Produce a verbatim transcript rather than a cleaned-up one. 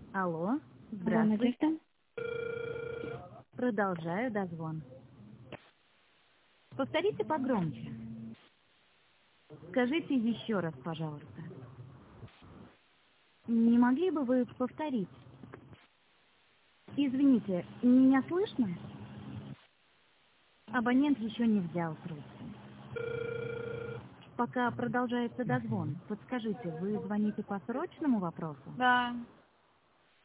Алло, Алло, здравствуйте. Надежда. Продолжаю дозвон. Повторите погромче. Скажите еще раз, пожалуйста. Не могли бы вы повторить? Извините, меня слышно? Абонент еще не взял трубку. Пока продолжается дозвон, подскажите, вы звоните по срочному вопросу? Да.